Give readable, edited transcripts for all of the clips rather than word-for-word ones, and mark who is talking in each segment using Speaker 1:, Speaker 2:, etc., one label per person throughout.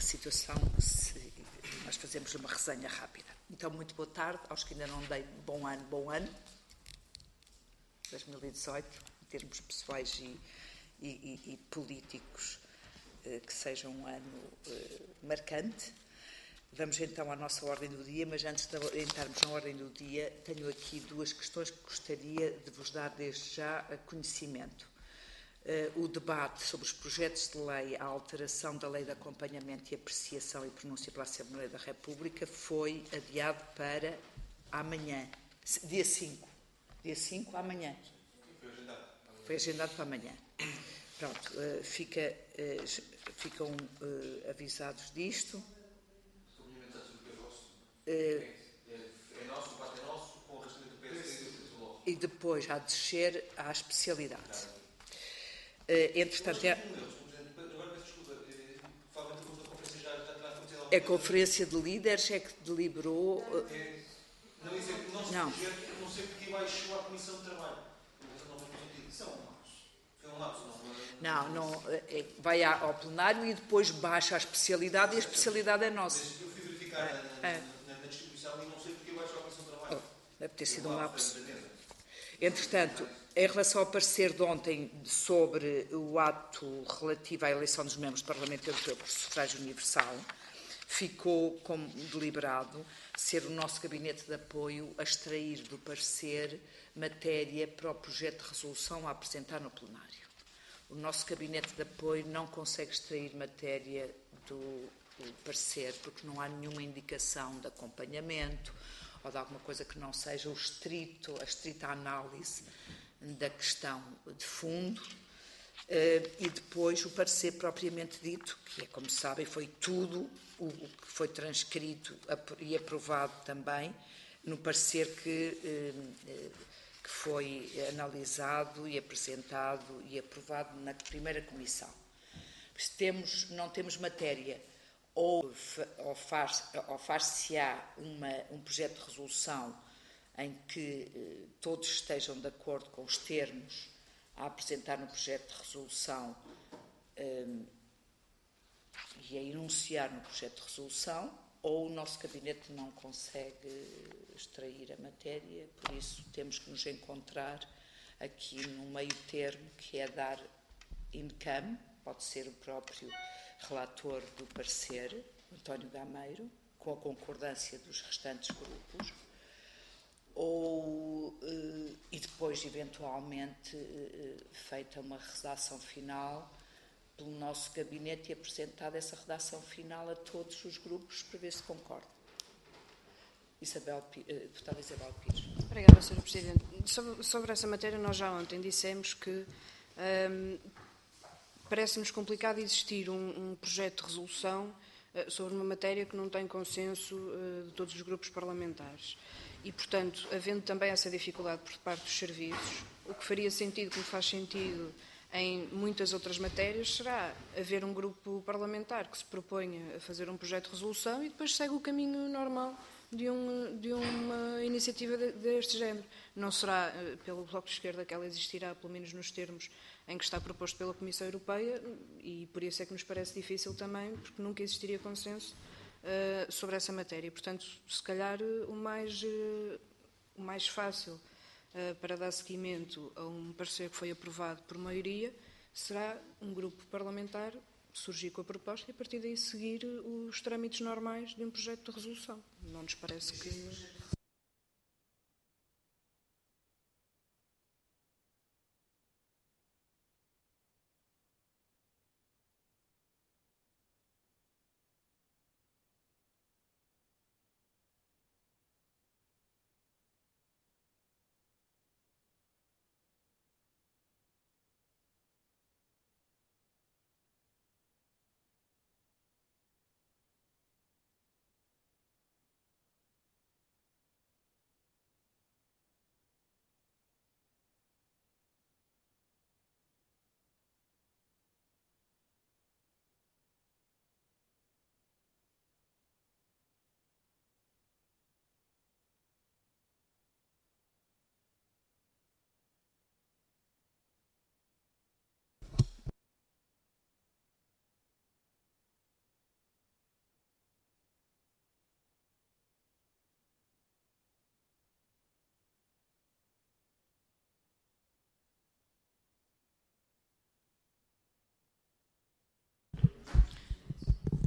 Speaker 1: situação, nós fazemos uma resenha rápida. Então, muito boa tarde aos que ainda não dei bom ano, 2018, em termos pessoais e políticos, que seja um ano marcante. Vamos então à nossa ordem do dia, mas antes de entrarmos na ordem do dia, tenho aqui duas questões que gostaria de vos dar desde já a conhecimento. O debate sobre os projetos de lei à alteração da lei de acompanhamento e apreciação e pronúncia pela Assembleia da República foi adiado para amanhã, dia 5. Dia 5, amanhã. Foi agendado para amanhã. Pronto, ficam avisados disto.
Speaker 2: É nosso, o debate é nosso, com o restamento do PSD e do Bloco.
Speaker 1: E depois, a descer à especialidade. Entretanto,
Speaker 2: Agora peço desculpa, provavelmente a conferência já terá acontecido alguma coisa.
Speaker 1: a Conferência de Líderes é que deliberou.
Speaker 2: Não, isso é que o nosso projeto, eu não sei porque baixou à Comissão de Trabalho. Não faz sentido. Isso é um lapso. Foi um lapso,
Speaker 1: Não, vai ao plenário e depois baixa a especialidade e a especialidade é nossa.
Speaker 2: Mas eu fui verificar na distribuição e não sei porque baixou à Comissão de Trabalho.
Speaker 1: Deve ter sido um lapso. Entretanto, em relação ao parecer de ontem sobre o ato relativo à eleição dos membros do Parlamento Europeu por sufrágio universal, ficou como deliberado ser o nosso gabinete de apoio a extrair do parecer matéria para o projeto de resolução a apresentar no plenário. O nosso gabinete de apoio não consegue extrair matéria do parecer porque não há nenhuma indicação de acompanhamento ou de alguma coisa que não seja a estrita análise da questão de fundo, e depois o parecer propriamente dito, que é, como sabem, foi tudo o que foi transcrito e aprovado também no parecer que foi analisado e apresentado e aprovado na primeira comissão. Não temos matéria, ou far-se-á um projeto de resolução em que todos estejam de acordo com os termos a apresentar no projeto de resolução e a enunciar no projeto de resolução, ou o nosso gabinete não consegue extrair a matéria, por isso temos que nos encontrar aqui no meio termo, que é dar income, pode ser o próprio relator do parecer, António Gameiro, com a concordância dos restantes grupos, e depois, eventualmente, feita uma redação final pelo nosso gabinete e apresentada essa redação final a todos os grupos para ver se concordam. Deputada Isabel Pires.
Speaker 3: Obrigada, Sra. Presidente. Sobre essa matéria, nós já ontem dissemos que parece-nos complicado existir um projeto de resolução sobre uma matéria que não tem consenso de todos os grupos parlamentares. E, portanto, havendo também essa dificuldade por parte dos serviços, o que faria sentido, como faz sentido em muitas outras matérias, será haver um grupo parlamentar que se proponha a fazer um projeto de resolução e depois segue o caminho normal de uma iniciativa deste género. Não será pelo Bloco de Esquerda que ela existirá, pelo menos nos termos em que está proposto pela Comissão Europeia, e por isso é que nos parece difícil também, porque nunca existiria consenso sobre essa matéria. Portanto, se calhar o mais fácil para dar seguimento a um parecer que foi aprovado por maioria será um grupo parlamentar surgir com a proposta e, a partir daí, seguir os trâmites normais de um projeto de resolução. Não nos parece que...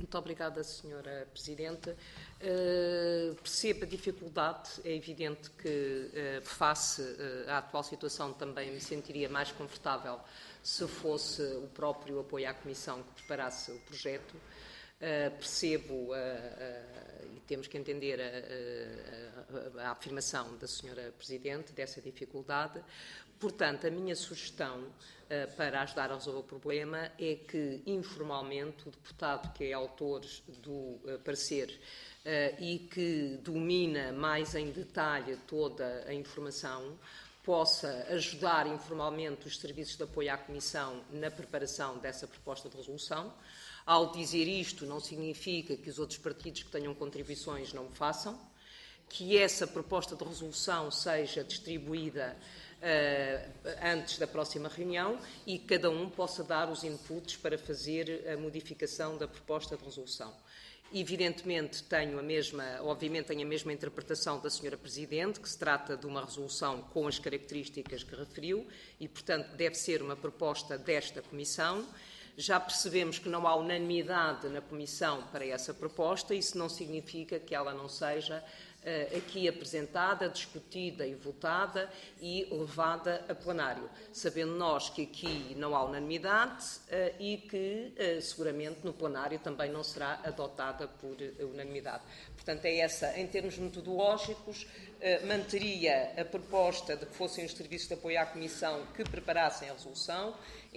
Speaker 4: Muito obrigada, Sra. Presidente. Percebo a dificuldade. É evidente que, face à atual situação, também me sentiria mais confortável se fosse o próprio apoio à Comissão que preparasse o projeto. Percebo e temos que entender a afirmação da Sra. Presidente dessa dificuldade. Portanto, a minha sugestão para ajudar a resolver o problema é que, informalmente, o deputado que é autor do parecer e que domina mais em detalhe toda a informação possa ajudar informalmente os serviços de apoio à Comissão na preparação dessa proposta de resolução. Ao dizer isto, não significa que os outros partidos que tenham contribuições não o façam, que essa proposta de resolução seja distribuída antes da próxima reunião e que cada um possa dar os inputs para fazer a modificação da proposta de resolução. Evidentemente, obviamente tenho a mesma interpretação da Sra. Presidente, que se trata de uma resolução com as características que referiu e, portanto, deve ser uma proposta desta Comissão. Já percebemos que não há unanimidade na Comissão para essa proposta, isso não significa que ela não seja aqui apresentada, discutida e votada e levada a plenário, sabendo nós que aqui não há unanimidade e que seguramente no plenário também não será adotada por unanimidade. Portanto, é essa, em termos metodológicos, manteria a proposta de que fossem os serviços de apoio à Comissão que preparassem a resolução,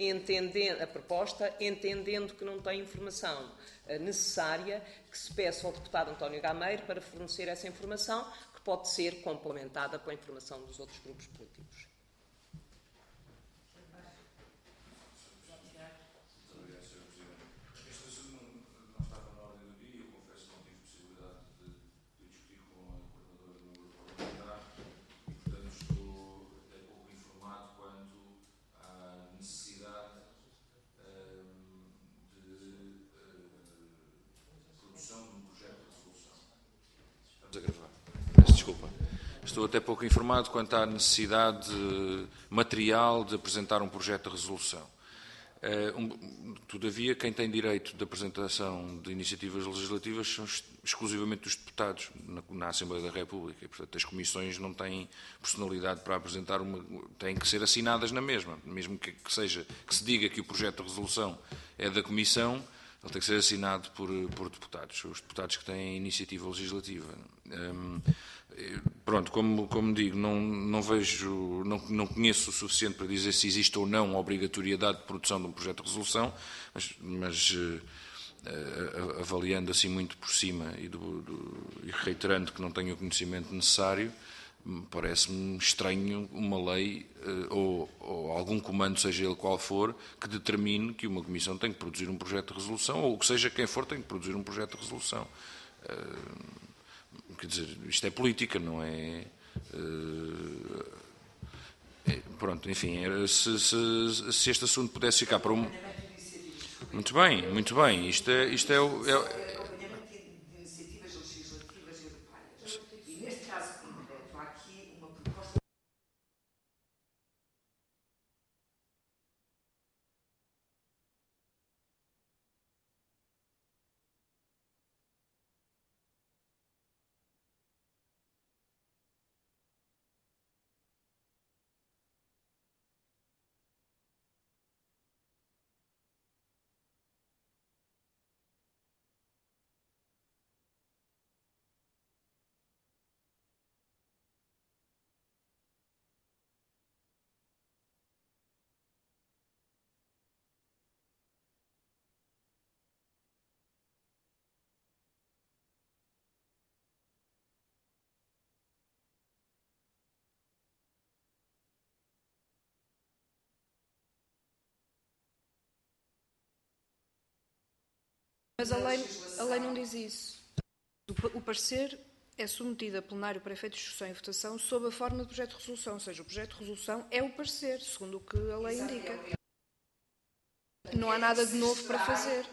Speaker 4: entendendo que não tem informação necessária, que se peça ao deputado António Gameiro para fornecer essa informação, que pode ser complementada pela informação dos outros grupos políticos.
Speaker 5: Estou até pouco informado quanto à necessidade material de apresentar um projeto de resolução. Todavia, quem tem direito de apresentação de iniciativas legislativas são exclusivamente os deputados na Assembleia da República. E, portanto, as comissões não têm personalidade para apresentar têm que ser assinadas na mesma. Mesmo que se diga que o projeto de resolução é da Comissão, ele tem que ser assinado por deputados, os deputados que têm iniciativa legislativa. Pronto, como digo, não conheço o suficiente para dizer se existe ou não a obrigatoriedade de produção de um projeto de resolução, mas avaliando assim muito por cima e reiterando que não tenho o conhecimento necessário, parece-me estranho uma lei ou algum comando, seja ele qual for, que determine que uma comissão tem que produzir um projeto de resolução, ou que seja quem for tem que produzir um projeto de resolução. Quer dizer, isto é política, não é? Pronto, enfim, se este assunto pudesse ficar para um... Muito bem, muito bem. Isto é
Speaker 1: Acompanhamento de iniciativas legislativas europeias. E neste caso concreto, há aqui uma proposta.
Speaker 3: Mas a lei não diz isso. O parecer é submetido a plenário para efeito de discussão e votação sob a forma de projeto de resolução, ou seja, o projeto de resolução é o parecer, segundo o que a lei indica. Não há nada de novo para fazer.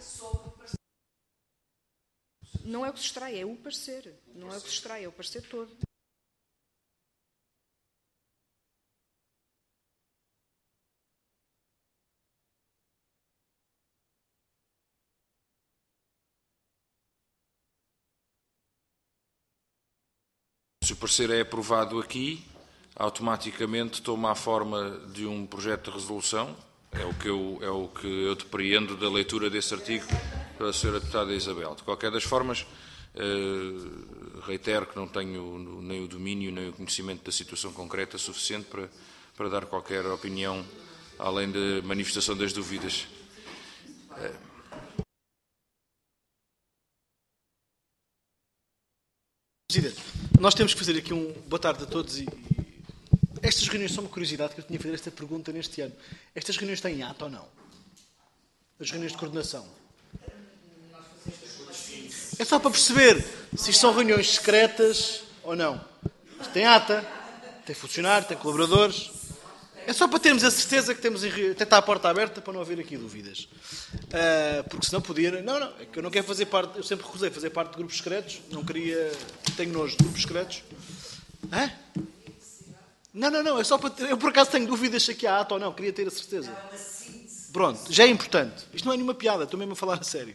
Speaker 3: Não é o que se extrai, é o parecer. Não é o que se extrai, é o parecer todo.
Speaker 5: se o parecer é aprovado aqui, automaticamente toma a forma de um projeto de resolução. É o que eu depreendo da leitura desse artigo pela Sra. Deputada Isabel. De qualquer das formas, reitero que não tenho nem o domínio nem o conhecimento da situação concreta suficiente para dar qualquer opinião, além da manifestação das dúvidas.
Speaker 2: Presidente, nós temos que fazer aqui boa tarde a todos e estas reuniões são uma curiosidade que eu tinha a fazer esta pergunta neste ano. Estas reuniões têm ato ou não? As reuniões de coordenação. É só para perceber se isto são reuniões secretas ou não. Isto tem ata, tem funcionário, tem colaboradores. É só para termos a certeza que temos até está a porta aberta para não haver aqui dúvidas. Porque senão podia... Não, é que eu não quero fazer parte... Eu sempre recusei fazer parte de grupos secretos. Não queria... Tenho nojo de grupos secretos. Hã? Não. É só para ter... Eu por acaso tenho dúvidas se aqui há ata ou não. Queria ter a certeza. Pronto. Já é importante. Isto não é nenhuma piada. Estou mesmo a falar a sério.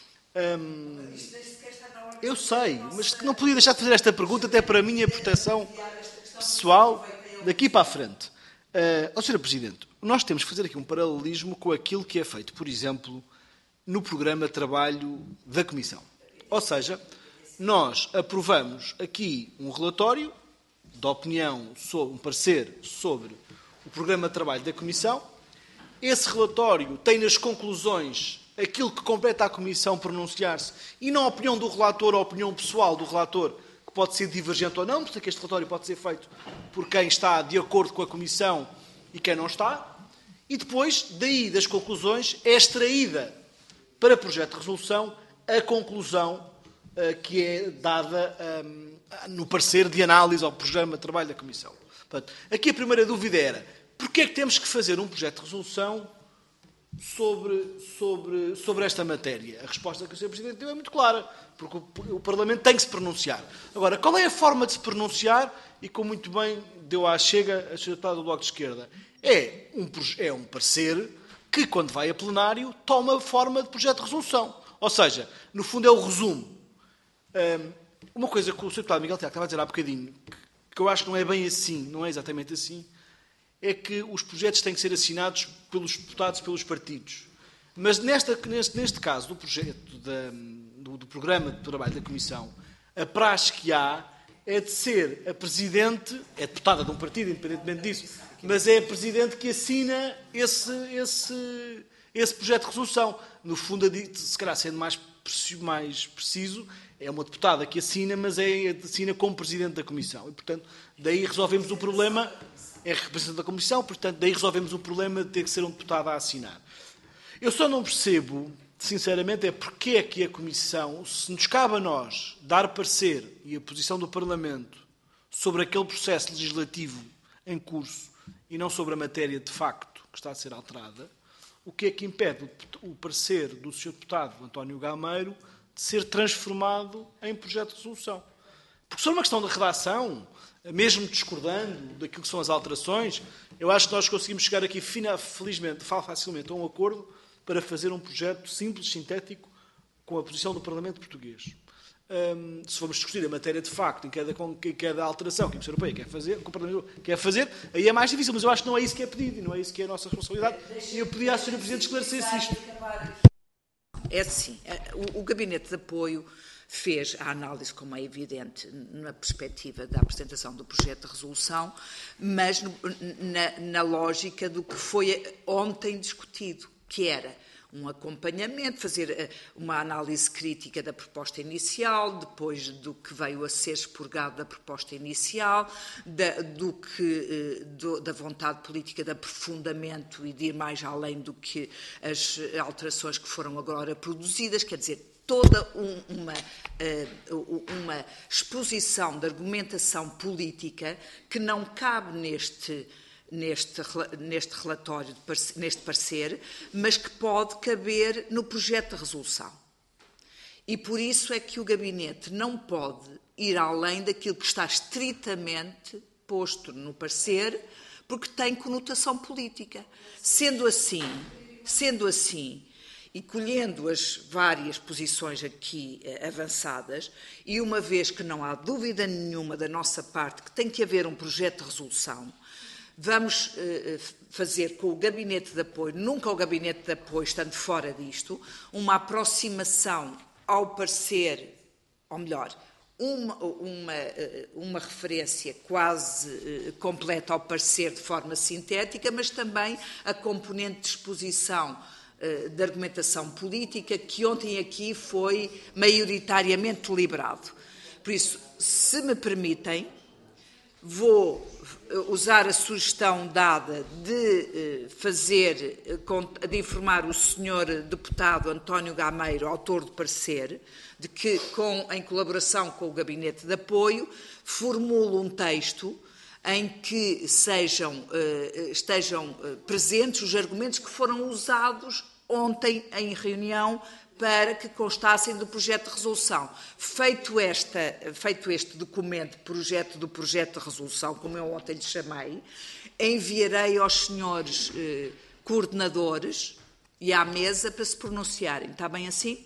Speaker 2: Eu sei. Mas não podia deixar de fazer esta pergunta até para a minha proteção pessoal daqui para a frente. Sr. Presidente, nós temos que fazer aqui um paralelismo com aquilo que é feito, por exemplo, no programa de trabalho da Comissão. Ou seja, nós aprovamos aqui um relatório de opinião, um parecer sobre o programa de trabalho da Comissão. Esse relatório tem nas conclusões aquilo que compete à Comissão pronunciar-se e não a opinião do relator ou a opinião pessoal do relator, que pode ser divergente ou não, porque este relatório pode ser feito por quem está de acordo com a Comissão e quem não está. E depois, daí das conclusões, é extraída para projeto de resolução a conclusão que é dada no parecer de análise ao programa de trabalho da Comissão. Portanto, aqui a primeira dúvida era: porquê é que temos que fazer um projeto de resolução sobre esta matéria? A resposta que o Sr. Presidente deu é muito clara, porque o Parlamento tem que se pronunciar. Agora, qual é a forma de se pronunciar? E como muito bem deu à chega a Sra. Deputada do Bloco de Esquerda, é um parecer que, quando vai a plenário, toma forma de projeto de resolução. Ou seja, no fundo é o resumo. Uma coisa que o Sr. Deputado Miguel Tiago estava a dizer há bocadinho, que eu acho que não é bem assim, não é exatamente assim, é que os projetos têm que ser assinados pelos deputados, pelos partidos. Mas neste caso do projeto do programa de trabalho da Comissão, a praxe que há é de ser a Presidente, é deputada de um partido, independentemente disso, mas é a Presidente que assina esse projeto de resolução. No fundo, se calhar sendo mais preciso, é uma deputada que assina, mas assina como Presidente da Comissão. E, portanto, daí resolvemos o problema, é representante da Comissão, portanto, daí resolvemos o problema de ter que ser um deputado a assinar. Eu só não percebo, sinceramente, porque é que a Comissão, se nos cabe a nós dar parecer e a posição do Parlamento sobre aquele processo legislativo em curso e não sobre a matéria de facto que está a ser alterada, o que é que impede o parecer do Sr. Deputado António Gameiro de ser transformado em projeto de resolução? Porque sobre uma questão de redação, mesmo discordando daquilo que são as alterações, eu acho que nós conseguimos chegar aqui facilmente a um acordo para fazer um projeto simples, sintético, com a posição do Parlamento português. Se formos discutir a matéria de facto, em cada alteração que a Comissão Europeia quer fazer, que o Parlamento quer fazer, aí é mais difícil, mas eu acho que não é isso que é pedido e não é isso que é a nossa responsabilidade. E eu pedi à Sra. Presidente esclarecesse isto.
Speaker 1: É assim, o Gabinete de Apoio fez a análise, como é evidente, na perspectiva da apresentação do projeto de resolução, mas na lógica do que foi ontem discutido, que era um acompanhamento, fazer uma análise crítica da proposta inicial, depois do que veio a ser expurgado da proposta inicial, da vontade política de aprofundamento e de ir mais além do que as alterações que foram agora produzidas, quer dizer, toda uma exposição de argumentação política que não cabe neste relatório, neste parecer, mas que pode caber no projeto de resolução. E por isso é que o Gabinete não pode ir além daquilo que está estritamente posto no parecer, porque tem conotação política. Sendo assim, E colhendo as várias posições aqui avançadas, e uma vez que não há dúvida nenhuma da nossa parte que tem que haver um projeto de resolução, vamos fazer com o Gabinete de Apoio, nunca o Gabinete de Apoio estando fora disto, uma aproximação ao parecer, ou melhor, uma referência quase completa ao parecer de forma sintética, mas também a componente de exposição de argumentação política que ontem aqui foi maioritariamente deliberado. Por isso, se me permitem, vou usar a sugestão dada de de informar o Sr. Deputado António Gameiro, autor do parecer, de que, em colaboração com o Gabinete de Apoio, formulo um texto em que estejam presentes os argumentos que foram usados ontem em reunião para que constassem do projeto de resolução. Feito este documento, projeto de resolução, como eu ontem lhe chamei, enviarei aos senhores coordenadores e à mesa para se pronunciarem. Está bem assim?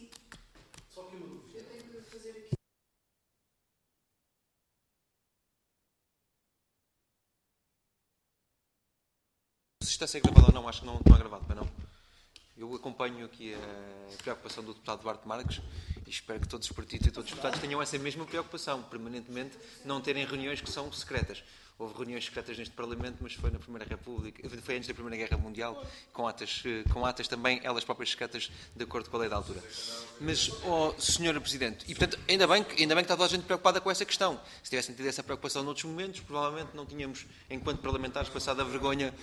Speaker 6: Se está a ser gravado ou não, acho que não é gravado, para não. Eu acompanho aqui a preocupação do deputado Duarte Marques e espero que todos os partidos e todos os deputados tenham essa mesma preocupação, permanentemente não terem reuniões que são secretas. Houve reuniões secretas neste Parlamento, mas foi na Primeira República, foi antes da Primeira Guerra Mundial, com atas também, elas próprias secretas, de acordo com a lei da altura. Mas, Sr. Presidente, e portanto, ainda bem que está toda a gente preocupada com essa questão. Se tivessem tido essa preocupação noutros momentos, provavelmente não tínhamos, enquanto parlamentares, passado a vergonha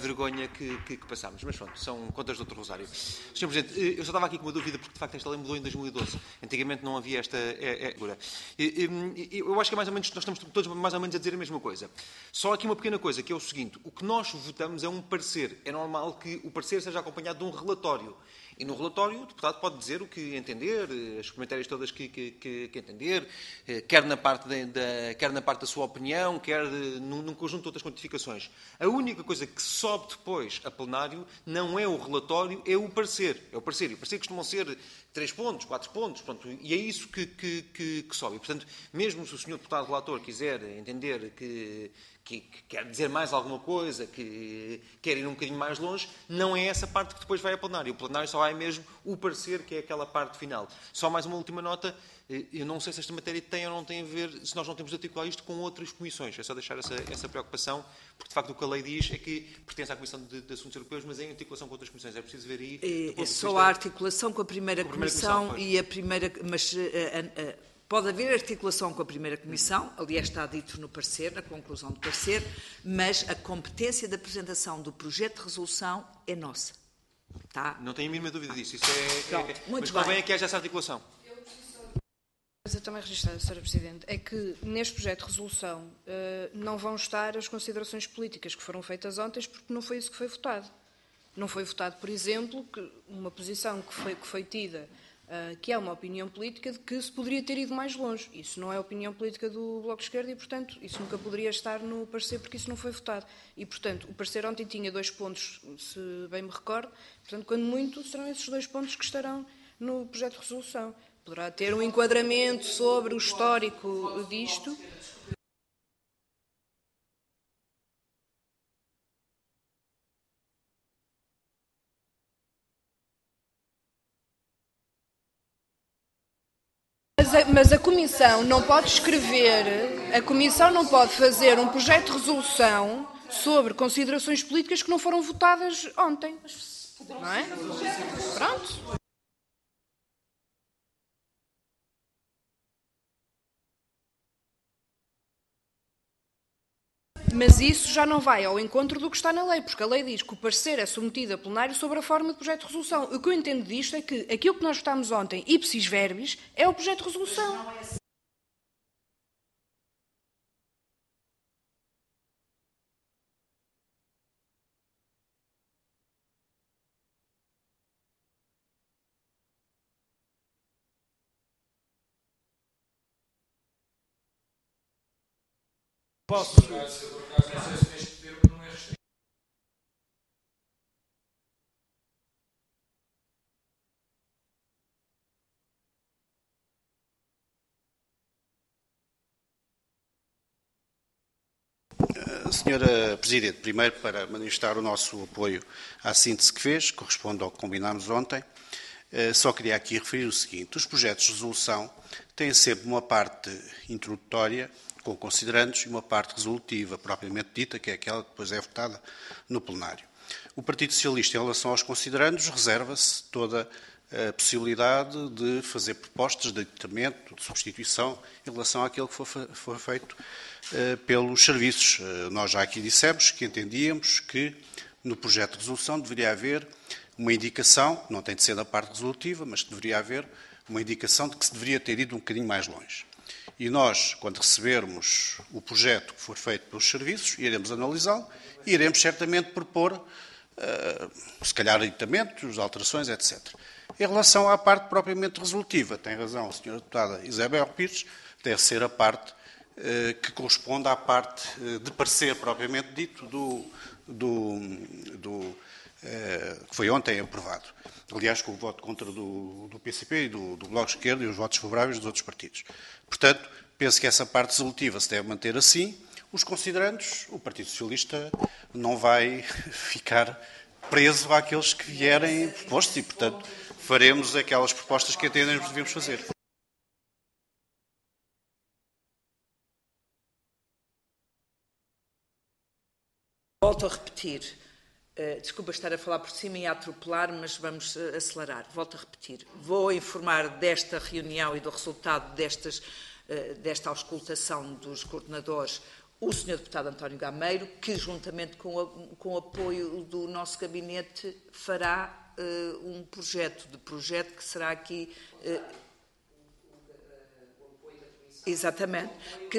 Speaker 6: que passámos. Mas pronto, são contas de outro rosário. Sr. Presidente, eu só estava aqui com uma dúvida, porque de facto esta lei mudou em 2012. Antigamente não havia esta figura. Eu acho que nós estamos todos mais ou menos a dizer a mesma coisa. Só aqui uma pequena coisa, que é o seguinte: o que nós votamos é um parecer. É normal que o parecer seja acompanhado de um relatório. E no relatório o deputado pode dizer o que entender, as comentários todas que entender, quer na parte da sua opinião, quer num conjunto de outras quantificações. A única coisa que sobe depois a plenário não é o relatório, é o parecer. É o parecer. E o parecer costumam ser 3 pontos, 4 pontos, pronto, e é isso que sobe. E, portanto, mesmo se o Sr. Deputado Relator quiser entender que quer dizer mais alguma coisa, que quer ir um bocadinho mais longe, não é essa parte que depois vai a plenário. O plenário só vai mesmo o parecer, que é aquela parte final. Só mais uma última nota: eu não sei se esta matéria tem ou não tem a ver, se nós não temos de articular isto com outras comissões. É só deixar essa preocupação, porque de facto o que a lei diz é que pertence à Comissão de Assuntos Europeus, mas em articulação com outras comissões. É preciso ver aí...
Speaker 1: É só a articulação com a primeira comissão e a primeira... Mas pode haver articulação com a primeira comissão, aliás está dito no parecer, na conclusão do parecer, mas a competência da apresentação do projeto de resolução é nossa. Tá?
Speaker 6: Não tenho a mínima dúvida disso.
Speaker 1: Muito
Speaker 6: mas convém é que haja essa articulação.
Speaker 3: Mas eu também registrada, Sra. Presidente, é que neste projeto de resolução não vão estar as considerações políticas que foram feitas ontem, porque não foi isso que foi votado. Não foi votado, por exemplo, que uma posição que foi tida, que é uma opinião política, de que se poderia ter ido mais longe. Isso não é a opinião política do Bloco de Esquerda e, portanto, isso nunca poderia estar no parecer, porque isso não foi votado. E, portanto, o parecer ontem tinha 2 pontos, se bem me recordo. Portanto, quando muito, serão esses 2 pontos que estarão no projeto de resolução. Poderá ter um enquadramento sobre o histórico disto. Mas a Comissão não pode a Comissão não pode fazer um projeto de resolução sobre considerações políticas que não foram votadas ontem. Não é? Pronto. Mas isso já não vai ao encontro do que está na lei, porque a lei diz que o parecer é submetido a plenário sobre a forma de projeto de resolução. O que eu entendo disto é que aquilo que nós votámos ontem, ipsis verbis, é o projeto de resolução.
Speaker 2: Posso?
Speaker 7: Senhora Presidente, primeiro para manifestar o nosso apoio à síntese que fez, corresponde ao que combinámos ontem. Só queria aqui referir o seguinte: os projetos de resolução têm sempre uma parte introdutória, com considerandos, e uma parte resolutiva, propriamente dita, que é aquela que depois é votada no plenário. O Partido Socialista, em relação aos considerandos, reserva-se toda a possibilidade de fazer propostas de aditamento, de substituição, em relação àquilo que for feito pelos serviços. Nós já aqui dissemos que entendíamos que no projeto de resolução deveria haver uma indicação, não tem de ser da parte resolutiva, mas deveria haver uma indicação de que se deveria ter ido um bocadinho mais longe. E nós, quando recebermos o projeto que for feito pelos serviços, iremos analisá-lo e iremos certamente propor, se calhar, aditamentos, alterações, etc. Em relação à parte propriamente resolutiva, tem razão a Sra. Deputada Isabel Pires, deve ser a parte que corresponde à parte de parecer propriamente dito que foi ontem aprovado. Aliás, com o voto contra do PCP e do Bloco de Esquerda e os votos favoráveis dos outros partidos. Portanto, penso que essa parte resolutiva se deve manter assim. Os considerandos, o Partido Socialista não vai ficar preso àqueles que vierem propostos e, portanto, faremos aquelas propostas que entendemos que devemos fazer.
Speaker 1: Volto a repetir. Desculpa estar a falar por cima e a atropelar, mas vamos acelerar. Volto a repetir. Vou informar desta reunião e do resultado desta auscultação dos coordenadores o Sr. Deputado António Gameiro, que, juntamente com o apoio do nosso gabinete, fará um projeto que será aqui... Exatamente.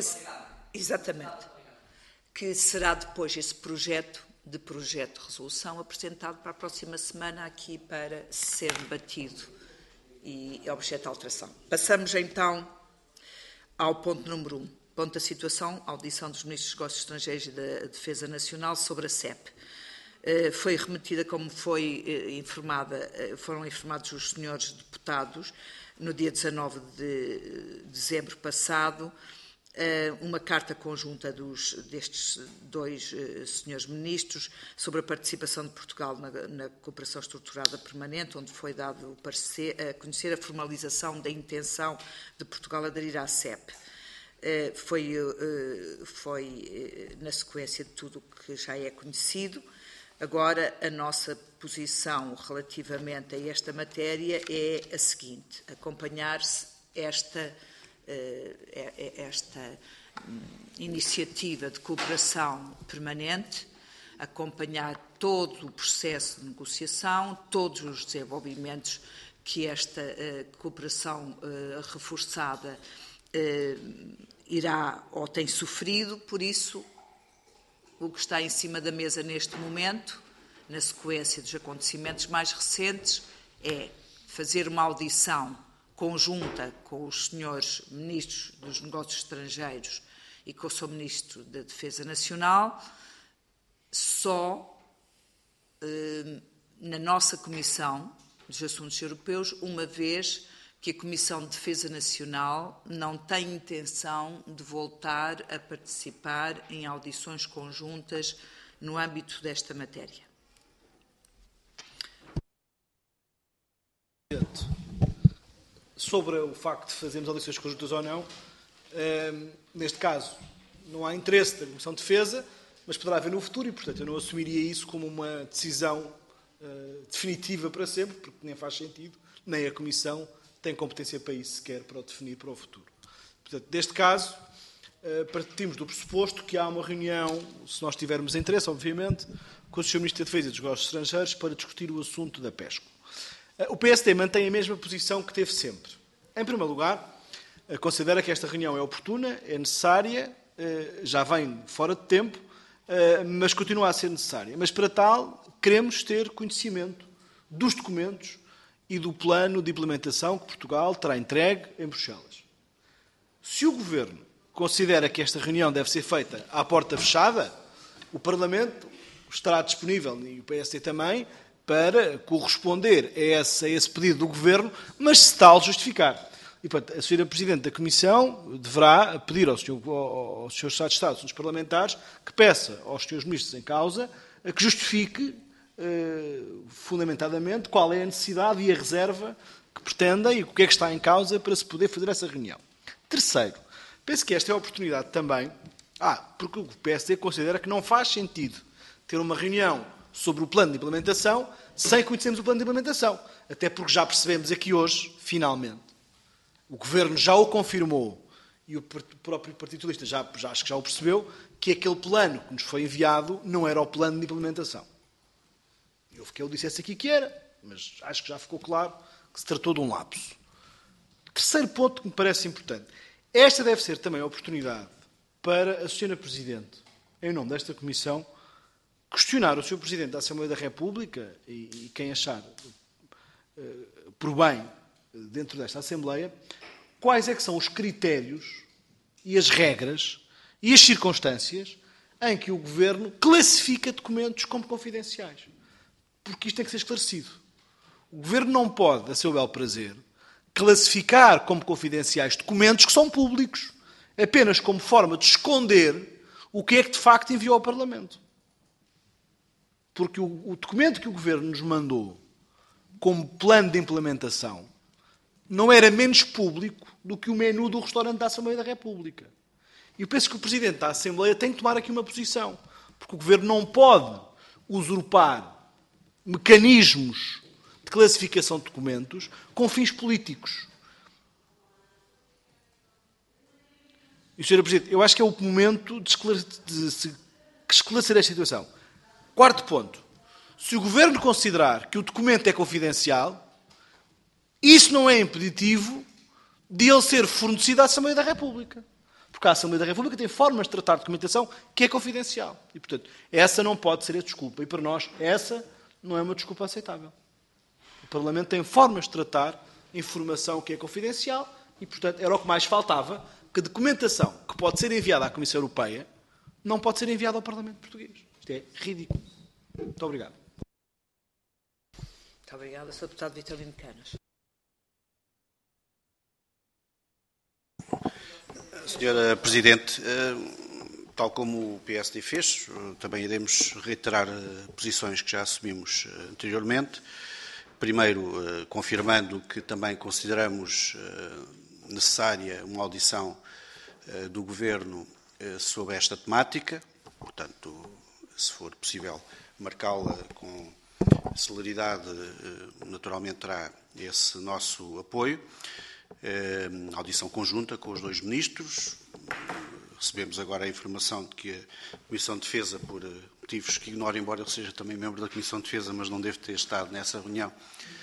Speaker 1: Que será depois esse projeto de resolução apresentado para a próxima semana aqui para ser debatido e objeto de alteração. Passamos então ao ponto número 1. Ponto da situação, audição dos Ministros dos Negócios Estrangeiros e da Defesa Nacional sobre a CEP. Foi remetida, como foram informados os senhores deputados, no dia 19 de dezembro passado, uma carta conjunta destes dois senhores ministros sobre a participação de Portugal na cooperação estruturada permanente, onde foi dado a conhecer a formalização da intenção de Portugal aderir à CEP. Foi na sequência de tudo o que já é conhecido. Agora, a nossa posição relativamente a esta matéria é a seguinte: acompanhar-se esta iniciativa de cooperação permanente, acompanhar todo o processo de negociação, todos os desenvolvimentos que esta cooperação reforçada irá ou tem sofrido. Por isso, o que está em cima da mesa neste momento, na sequência dos acontecimentos mais recentes, é fazer uma audição conjunta com os senhores Ministros dos Negócios Estrangeiros e com o Sr. Ministro da Defesa Nacional, só na nossa Comissão dos Assuntos Europeus, uma vez que a Comissão de Defesa Nacional não tem intenção de voltar a participar em audições conjuntas no âmbito desta matéria.
Speaker 2: Sobre o facto de fazermos audições conjuntas ou não, neste caso não há interesse da Comissão de Defesa, mas poderá haver no futuro e, portanto, eu não assumiria isso como uma decisão definitiva para sempre, porque nem faz sentido, nem a Comissão tem competência para isso sequer, para o definir para o futuro. Portanto, neste caso, partimos do pressuposto que há uma reunião, se nós tivermos interesse, obviamente, com o Sr. Ministro da Defesa e dos Negócios Estrangeiros para discutir o assunto da PESCO. O PSD mantém a mesma posição que teve sempre. Em primeiro lugar, considera que esta reunião é oportuna, é necessária, já vem fora de tempo, mas continua a ser necessária. Mas para tal, queremos ter conhecimento dos documentos e do plano de implementação que Portugal terá entregue em Bruxelas. Se o Governo considera que esta reunião deve ser feita à porta fechada, o Parlamento estará disponível, e o PSD também, para corresponder a esse pedido do Governo, mas se tal justificar. E, portanto, a Sra. Presidente da Comissão deverá pedir ao Sr. Secretário de Estado dos Parlamentares que peça aos Srs. Ministros em causa que justifique fundamentadamente qual é a necessidade e a reserva que pretendem e o que é que está em causa para se poder fazer essa reunião. Terceiro, penso que esta é a oportunidade também, porque o PSD considera que não faz sentido ter uma reunião sobre o plano de implementação sem conhecermos o plano de implementação. Até porque já percebemos aqui hoje, finalmente, o Governo já o confirmou e o próprio Partido Socialista já acho que já o percebeu, que aquele plano que nos foi enviado não era o plano de implementação. Houve que ele dissesse aqui que era, mas acho que já ficou claro que se tratou de um lapso. Terceiro ponto que me parece importante. Esta deve ser também a oportunidade para a Sra. Presidente, em nome desta Comissão, questionar o Sr. Presidente da Assembleia da República e quem achar por bem dentro desta Assembleia, quais é que são os critérios e as regras e as circunstâncias em que o Governo classifica documentos como confidenciais. Porque isto tem que ser esclarecido. O Governo não pode, a seu bel prazer, classificar como confidenciais documentos que são públicos, apenas como forma de esconder o que é que de facto enviou ao Parlamento. Porque o documento que o Governo nos mandou como plano de implementação não era menos público do que o menu do restaurante da Assembleia da República. E eu penso que o Presidente da Assembleia tem que tomar aqui uma posição, porque o Governo não pode usurpar mecanismos de classificação de documentos com fins políticos. E, Sr. Presidente, eu acho que é o momento de esclarecer esta situação. Quarto ponto. Se o Governo considerar que o documento é confidencial, isso não é impeditivo de ele ser fornecido à Assembleia da República. Porque a Assembleia da República tem formas de tratar de documentação que é confidencial. E, portanto, essa não pode ser a desculpa. E, para nós, essa não é uma desculpa aceitável. O Parlamento tem formas de tratar informação que é confidencial e, portanto, era o que mais faltava, que a documentação que pode ser enviada à Comissão Europeia não pode ser enviada ao Parlamento Português. Isto é ridículo. Muito obrigado.
Speaker 1: Muito obrigada. Sr. Deputado Vitorino Canas.
Speaker 7: Senhora Presidente, tal como o PSD fez, também iremos reiterar posições que já assumimos anteriormente. Primeiro, confirmando que também consideramos necessária uma audição do Governo sobre esta temática, portanto, se for possível marcá-la com celeridade, naturalmente terá esse nosso apoio. Audição conjunta com os dois ministros. Recebemos agora a informação de que a Comissão de Defesa, por motivos que ignoro, embora eu seja também membro da Comissão de Defesa, mas não deve ter estado nessa reunião.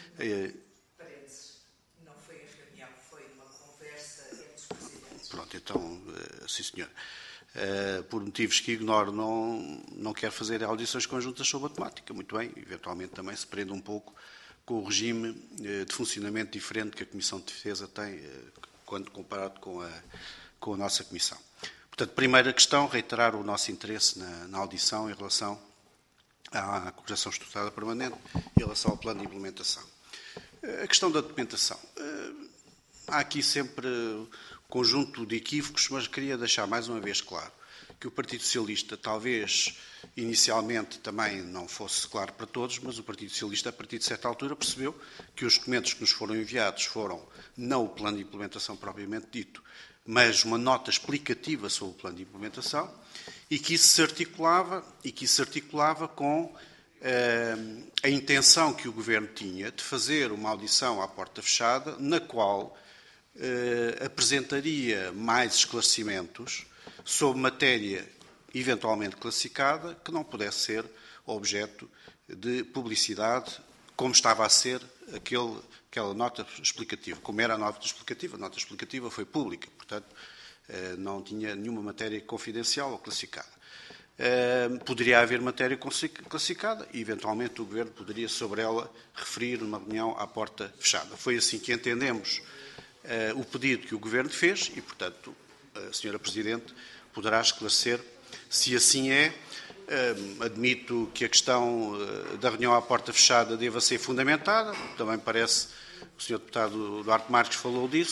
Speaker 1: Não foi a reunião, foi uma conversa entre os presidentes.
Speaker 7: Pronto, então, sim senhor. Por motivos que ignoro, não quero fazer audições conjuntas sobre a temática. Muito bem, eventualmente também se prende um pouco com o regime de funcionamento diferente que a Comissão de Defesa tem quando comparado com a nossa Comissão. Portanto, primeira questão, reiterar o nosso interesse na audição em relação à Cooperação Estruturada Permanente, em relação ao plano de implementação. A questão da documentação. Há aqui sempre um conjunto de equívocos, mas queria deixar mais uma vez claro que o Partido Socialista, talvez inicialmente também não fosse claro para todos, mas o Partido Socialista, a partir de certa altura, percebeu que os documentos que nos foram enviados foram não o plano de implementação propriamente dito, mas uma nota explicativa sobre o plano de implementação e que isso se articulava com a intenção que o Governo tinha de fazer uma audição à porta fechada, na qual apresentaria mais esclarecimentos sobre matéria eventualmente classificada que não pudesse ser objeto de publicidade, como estava a ser aquela nota explicativa. Como era a nota explicativa foi pública, portanto, não tinha nenhuma matéria confidencial ou classificada. Poderia haver matéria classificada e, eventualmente, o Governo poderia sobre ela referir numa reunião à porta fechada. Foi assim que entendemos o pedido que o Governo fez e, portanto, a Sra. Presidente poderá esclarecer se assim é. Admito que a questão da reunião à porta fechada deva ser fundamentada. Também parece, o Sr. Deputado Duarte Marques falou disso.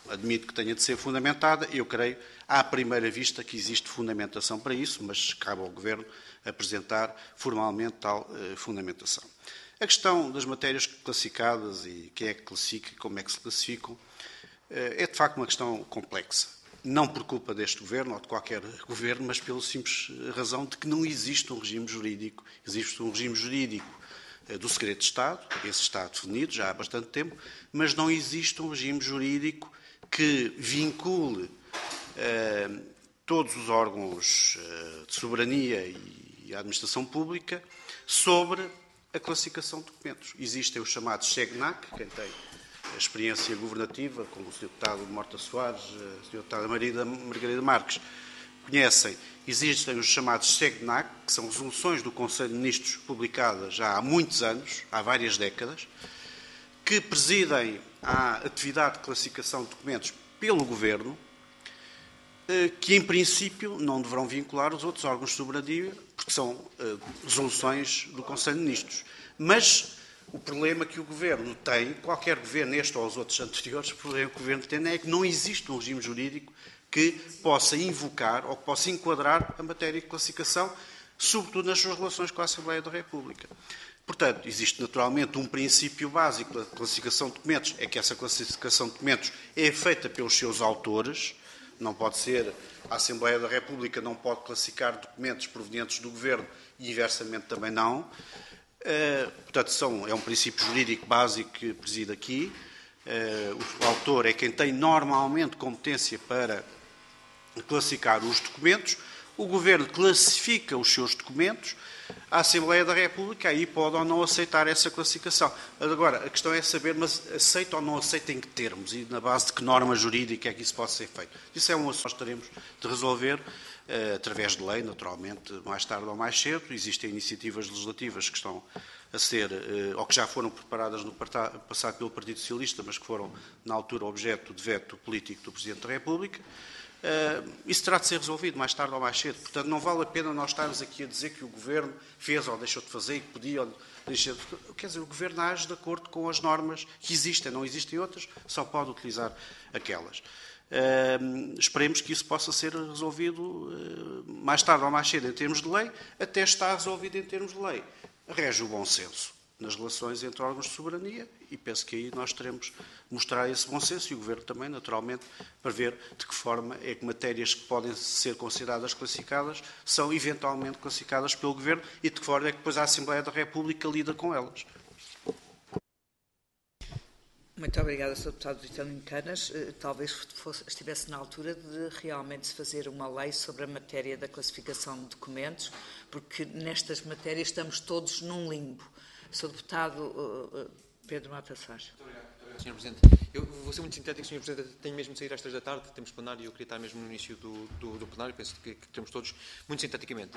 Speaker 7: admito que tenha de ser fundamentada. Eu creio, à primeira vista, que existe fundamentação para isso, mas cabe ao Governo apresentar formalmente tal fundamentação. A questão das matérias classificadas e quem é que classifica e como é que se classificam é, de facto, uma questão complexa. Não por culpa deste Governo ou de qualquer Governo, mas pela simples razão de que não existe um regime jurídico. Existe um regime jurídico do segredo de Estado, esse está definido já há bastante tempo, mas não existe um regime jurídico que vincule todos os órgãos de soberania e a administração pública sobre a classificação de documentos. Existem os chamados SEGNAC, quem tem a experiência governativa, como o Sr. Deputado Morta Soares, a Sra. Deputada Margarida Marques, conhecem. Existem os chamados SEGNAC, que são resoluções do Conselho de Ministros publicadas já há muitos anos, há várias décadas, que presidem a atividade de classificação de documentos pelo Governo, que em princípio não deverão vincular os outros órgãos de soberania, porque são resoluções do Conselho de Ministros. Mas o problema que o Governo tem, qualquer Governo, este ou os outros anteriores, o problema que o Governo tem é que não existe um regime jurídico que possa invocar ou que possa enquadrar a matéria de classificação, sobretudo nas suas relações com a Assembleia da República. Portanto, existe naturalmente um princípio básico da classificação de documentos, é que essa classificação de documentos é feita pelos seus autores, não pode ser, a Assembleia da República não pode classificar documentos provenientes do Governo e inversamente também não. Portanto, é um princípio jurídico básico que preside aqui. O autor é quem tem normalmente competência para classificar os documentos. O Governo classifica os seus documentos. A Assembleia da República aí pode ou não aceitar essa classificação. Agora, a questão é saber, mas aceita ou não aceita em que termos e na base de que norma jurídica é que isso pode ser feito. Isso é um assunto que nós teremos de resolver através de lei, naturalmente, mais tarde ou mais cedo. Existem iniciativas legislativas que estão a ser, ou que já foram preparadas no passado pelo Partido Socialista, mas que foram, na altura, objeto de veto político do Presidente da República. Isso terá de ser resolvido mais tarde ou mais cedo. Portanto, não vale a pena nós estarmos aqui a dizer que o Governo fez ou deixou de fazer e que podia ou deixou de fazer. Quer dizer, o Governo age de acordo com as normas que existem. Não existem outras, só pode utilizar aquelas. Esperemos que isso possa ser resolvido mais tarde ou mais cedo em termos de lei, até estar resolvido em termos de lei. Rege o bom senso nas relações entre órgãos de soberania e penso que aí nós teremos de mostrar esse bom senso e o Governo também, naturalmente, para ver de que forma é que matérias que podem ser consideradas classificadas são eventualmente classificadas pelo Governo e de que forma é que depois a Assembleia da República lida com elas.
Speaker 1: Muito obrigada, Sr. Deputado Vitalino Canas. Talvez estivesse na altura de realmente se fazer uma lei sobre a matéria da classificação de documentos, porque nestas matérias estamos todos num limbo. Sr. Deputado Pedro Mata Soares.
Speaker 6: Muito obrigado, Sr. Presidente. Eu vou ser muito sintético, Sr. Presidente. Tenho mesmo de sair às 3 da tarde, temos plenário e eu queria estar mesmo no início do plenário. Penso que temos todos muito sinteticamente.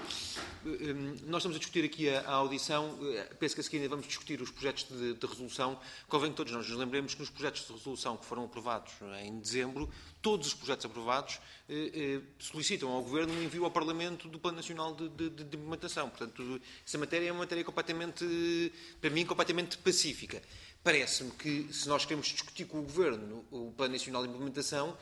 Speaker 6: Nós estamos a discutir aqui a audição. Penso que a seguir ainda vamos discutir os projetos de resolução. Convém que todos nós nos lembremos que nos projetos de resolução que foram aprovados em dezembro, todos os projetos aprovados solicitam ao Governo um envio ao Parlamento do Plano Nacional de Implementação. Portanto, essa matéria é uma matéria completamente, para mim, completamente pacífica. Parece-me que, se nós queremos discutir com o Governo o Plano Nacional de Implementação,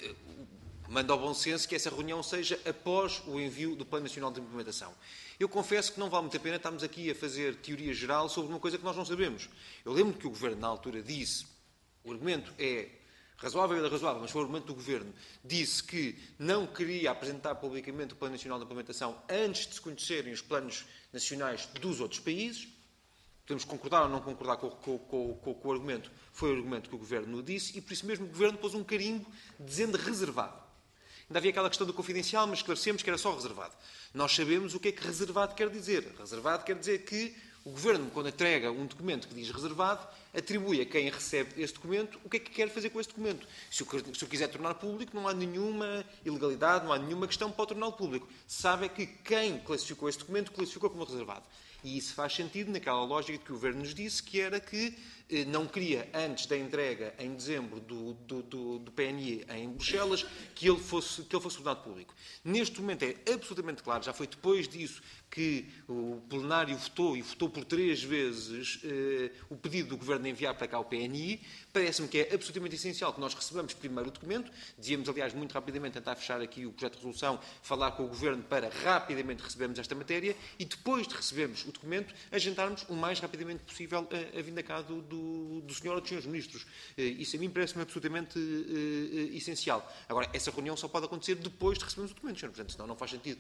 Speaker 6: manda ao bom senso que essa reunião seja após o envio do Plano Nacional de Implementação. Eu confesso que não vale muito a pena estarmos aqui a fazer teoria geral sobre uma coisa que nós não sabemos. Eu lembro que o Governo, na altura, disse, o argumento é razoável ou irrazoável, mas foi o argumento do Governo, disse que não queria apresentar publicamente o Plano Nacional de Implementação antes de se conhecerem os planos nacionais dos outros países. Podemos concordar ou não concordar com o argumento. Foi o argumento que o Governo disse e, por isso mesmo, o Governo pôs um carimbo dizendo reservado. Ainda havia aquela questão do confidencial, mas esclarecemos que era só reservado. Nós sabemos o que é que reservado quer dizer. Reservado quer dizer que o Governo, quando entrega um documento que diz reservado, atribui a quem recebe esse documento o que é que quer fazer com esse documento. Se o quiser tornar público, não há nenhuma ilegalidade, não há nenhuma questão para torná-lo público. Sabe é que quem classificou esse documento classificou como reservado. E isso faz sentido naquela lógica que o Governo nos disse, que era que não queria, antes da entrega em dezembro do PNI em Bruxelas, que ele fosse tornado público. Neste momento é absolutamente claro, já foi depois disso que o plenário votou, e votou por 3 vezes, o pedido do Governo Governo enviar para cá o PNI. Parece-me que é absolutamente essencial que nós recebamos primeiro o documento. Devíamos, aliás, muito rapidamente tentar fechar aqui o projeto de resolução, falar com o Governo para rapidamente recebermos esta matéria e depois de recebermos o documento, agendarmos o mais rapidamente possível a vinda cá do senhor ou dos senhores ministros. Isso a mim parece-me absolutamente essencial. Agora, essa reunião só pode acontecer depois de recebermos o documento, senhor. Portanto, senão não faz sentido.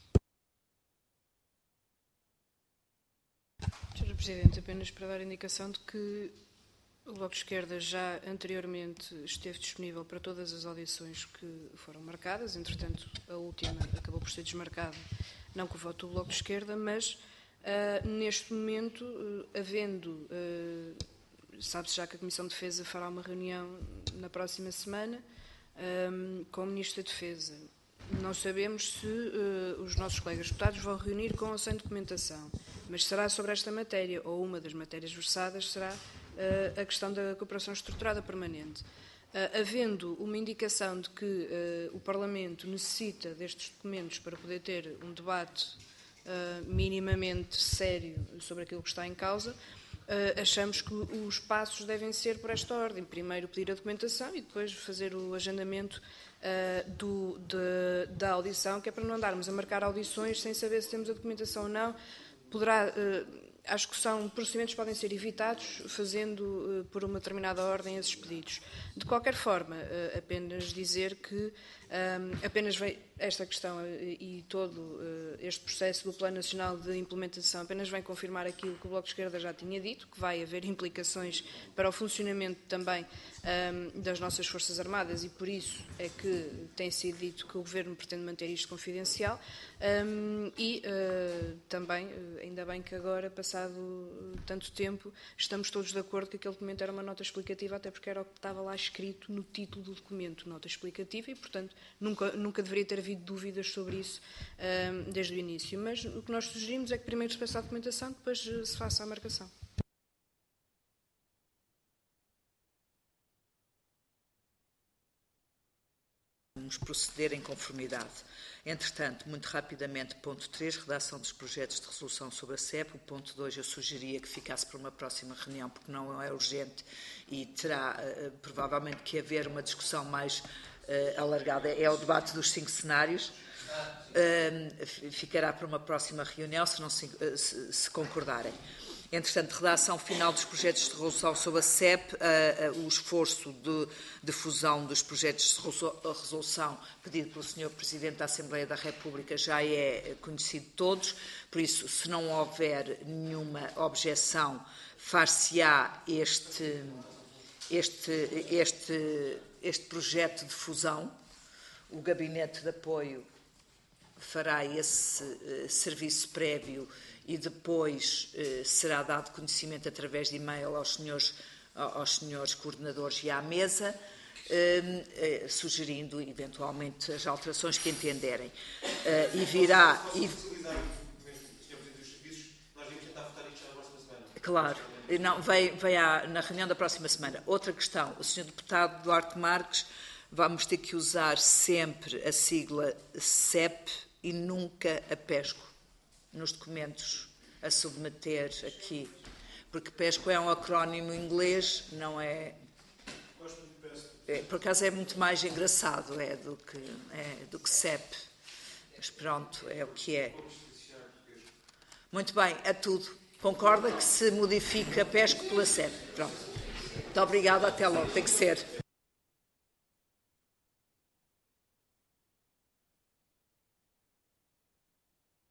Speaker 3: Sr. Presidente, apenas para dar indicação de que o Bloco de Esquerda já anteriormente esteve disponível para todas as audições que foram marcadas, entretanto a última acabou por ser desmarcada, não com o voto do Bloco de Esquerda, mas neste momento, sabe-se já que a Comissão de Defesa fará uma reunião na próxima semana com o Ministro da Defesa. Não sabemos se os nossos colegas deputados vão reunir com ou sem documentação, mas será sobre esta matéria, ou uma das matérias versadas será a questão da cooperação estruturada permanente. Havendo uma indicação de que o Parlamento necessita destes documentos para poder ter um debate minimamente sério sobre aquilo que está em causa, achamos que os passos devem ser por esta ordem. Primeiro pedir a documentação e depois fazer o agendamento da audição, que é para não andarmos a marcar audições sem saber se temos a documentação ou não. Acho que procedimentos podem ser evitados fazendo por uma determinada ordem esses pedidos. De qualquer forma, apenas dizer que esta questão e todo este processo do Plano Nacional de Implementação apenas vem confirmar aquilo que o Bloco de Esquerda já tinha dito, que vai haver implicações para o funcionamento também das nossas Forças Armadas e por isso é que tem sido dito que o Governo pretende manter isto confidencial também, ainda bem que agora, passado tanto tempo, estamos todos de acordo que aquele documento era uma nota explicativa, até porque era o que estava lá escrito no título do documento, nota explicativa, e portanto nunca deveria ter havido dúvidas sobre isso desde o início. Mas o que nós sugerimos é que primeiro se peça a documentação, depois se faça a marcação.
Speaker 1: Vamos proceder em conformidade. Entretanto, muito rapidamente, ponto 3, redação dos projetos de resolução sobre a CEP. O ponto 2 eu sugeria que ficasse para uma próxima reunião, porque não é urgente e terá provavelmente que haver uma discussão mais alargada. É o debate dos 5 cenários. Ficará para uma próxima reunião, se concordarem. Entretanto, redação final dos projetos de resolução sobre a CEP, o esforço de fusão dos projetos de resolução pedido pelo Sr. Presidente da Assembleia da República já é conhecido de todos, por isso, se não houver nenhuma objeção, far-se-á este projeto de fusão. O Gabinete de Apoio fará esse serviço prévio e depois será dado conhecimento através de e-mail aos senhores coordenadores e à mesa, sugerindo eventualmente as alterações que entenderem. E virá... Claro, não, vem na reunião da próxima semana. Outra questão, o Sr. Deputado Duarte Marques, vamos ter que usar sempre a sigla CEP e nunca a PESCO nos documentos a submeter aqui, porque PESCO é um acrónimo inglês, não é... Por acaso é muito mais engraçado do que CEP, mas pronto, é o que é. Muito bem, é tudo. Concorda que se modifica a PESCO pela CEP? Pronto. Muito obrigada, até logo, tem que ser.